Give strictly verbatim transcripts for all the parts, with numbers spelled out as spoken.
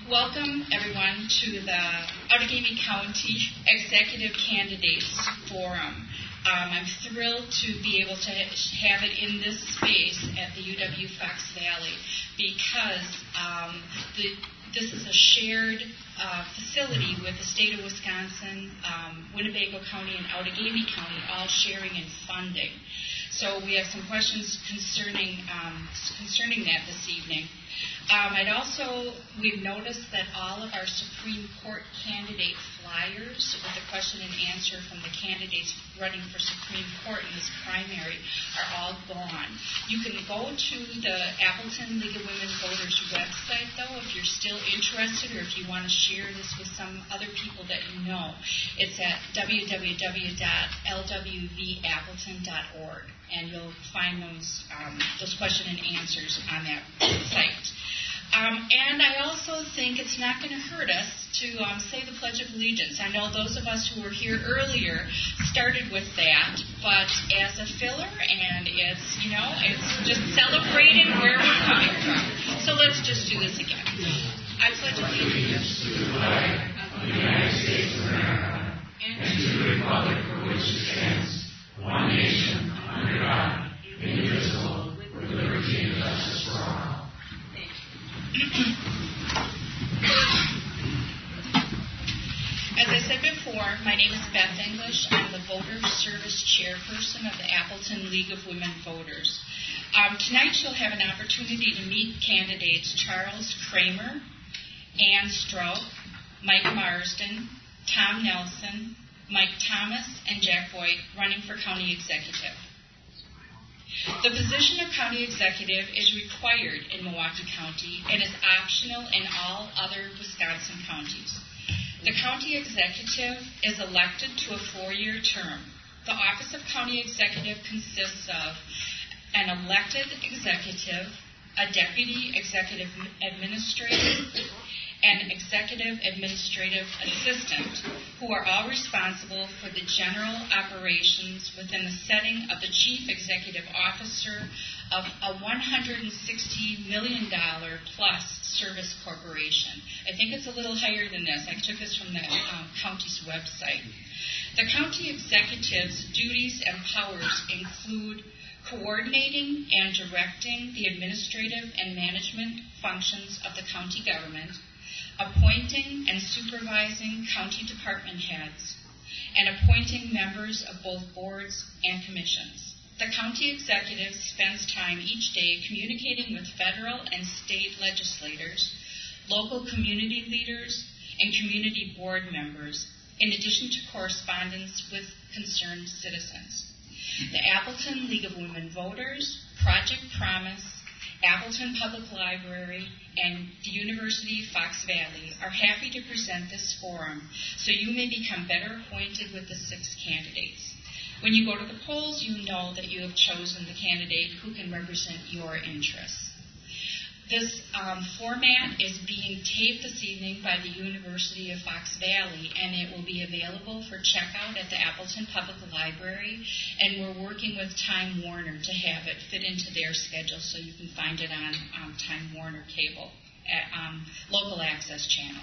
Welcome, everyone, to the Outagamie County Executive Candidates Forum. Um, I'm thrilled to be able to have it in this space at the U W Fox Valley because um, the, this is a shared uh, facility with the state of Wisconsin, um, Winnebago County, and Outagamie County, all sharing in funding. So we have some questions concerning um, concerning that this evening. Um, I'd also, we've noticed that all of our Supreme Court candidate flyers with the question and answer from the candidates running for Supreme Court in this primary are all gone. You can go to the Appleton League of Women Voters website, though, if you're still interested or if you want to share this with some other people that you know. It's at w w w dot l w v appleton dot org, and you'll find those, um, those question and answers on that site. Um, and I also think it's not going to hurt us to um, say the Pledge of Allegiance. I know those of us who were here earlier started with that, but as a filler, and it's, you know, it's just celebrating where we're coming from. So let's just do this again. I pledge allegiance to the flag of the United States of America and to the republic for which it stands, one nation, under God, indivisible, with liberty and justice for all. As I said before, my name is Beth English. I'm the Voter Service Chairperson of the Appleton League of Women Voters. Um, tonight you'll have an opportunity to meet candidates Charles Kramer, Ann Stroke, Mike Marsden, Tom Nelson, Mike Thomas, and Jack Voigt running for County Executive. The position of County Executive is required in Milwaukee County and is optional in all other Wisconsin counties. The County Executive is elected to a four-year term. The office of County Executive consists of an elected executive, a deputy executive administrator, and executive administrative assistant, who are all responsible for the general operations within the setting of the chief executive officer of a one hundred sixty million dollars plus service corporation. I think it's a little higher than this. I took this from the um, county's website. The county executive's duties and powers include coordinating and directing the administrative and management functions of the county government, appointing and supervising county department heads, and appointing members of both boards and commissions. The county executive spends time each day communicating with federal and state legislators, local community leaders, and community board members, in addition to correspondence with concerned citizens. The Appleton League of Women Voters, Project Promise, Appleton Public Library, and the University of Fox Valley are happy to present this forum so you may become better acquainted with the six candidates. When you go to the polls, you know that you have chosen the candidate who can represent your interests. This um, format is being taped this evening by the University of Fox Valley, and it will be available for checkout at the Appleton Public Library, and we're working with Time Warner to have it fit into their schedule so you can find it on um, Time Warner cable, at, um, local access channel.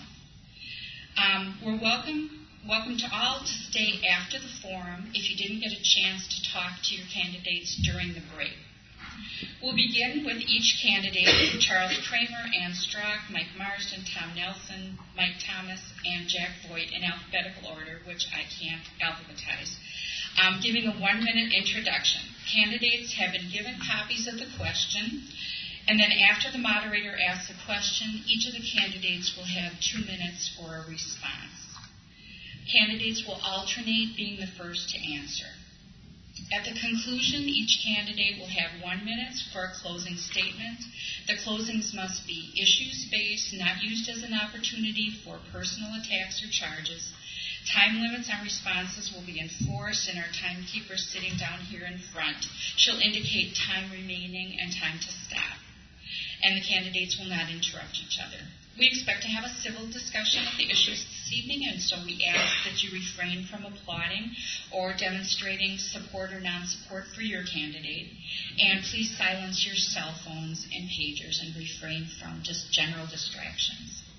Um, we're welcome Welcome to all to stay after the forum if you didn't get a chance to talk to your candidates during the break. We'll begin with each candidate, Charles Kramer, Ann Strock, Mike Marsden, Tom Nelson, Mike Thomas, and Jack Voigt in alphabetical order, which I can't alphabetize, um, giving a one-minute introduction. Candidates have been given copies of the question, and then after the moderator asks the question, each of the candidates will have two minutes for a response. Candidates will alternate being the first to answer. At the conclusion, each candidate will have one minute for a closing statement. The closings must be issues-based, not used as an opportunity for personal attacks or charges. Time limits on responses will be enforced, and our timekeeper sitting down here in front. She'll indicate time remaining and time to stop. And the candidates will not interrupt each other. We expect to have a civil discussion of the issues this evening, and so we ask that you refrain from applauding or demonstrating support or non-support for your candidate. And please silence your cell phones and pagers and refrain from just general distractions.